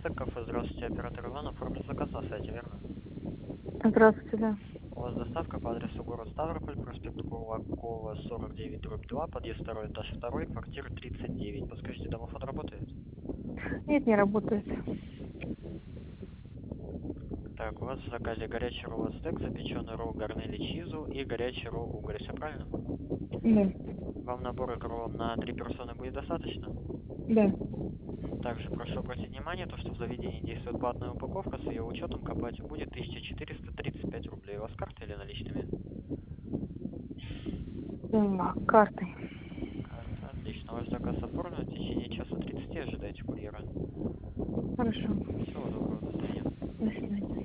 Восток кафе. Здравствуйте, оператор Иван. Оформлен заказ на сайте, верно? Здравствуйте, да. У вас доставка по адресу город Ставрополь, проспект Кулакова, 49/2, подъезд 2, этаж 2, квартира 39. Подскажите, домофон работает? Нет, не работает. Так, у вас в заказе горячий ролл стейк, запеченный ролл гарнели чизу и горячий ролл угорь, все правильно? Да, Вам набора роллов на 3 персоны будет достаточно? да. Также прошу обратить внимание, то, что в заведении действует платная упаковка, с ее учетом к оплате будет 1435 рублей. У вас карта или наличными? Картой. Карта, отлично. Ваш заказ оформлен, в течение часа 30 ожидайте курьера. Хорошо. Всего доброго, до свидания. До свидания.